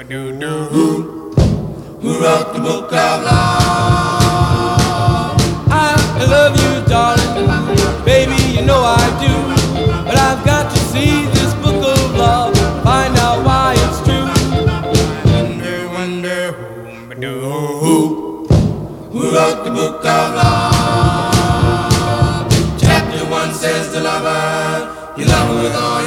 Who wrote the book of love? I love you, darling, baby, you know I do. But I've got to see this book of love, find out why it's true. Who wrote the book of love? Chapter 1 says the lover, you love her with all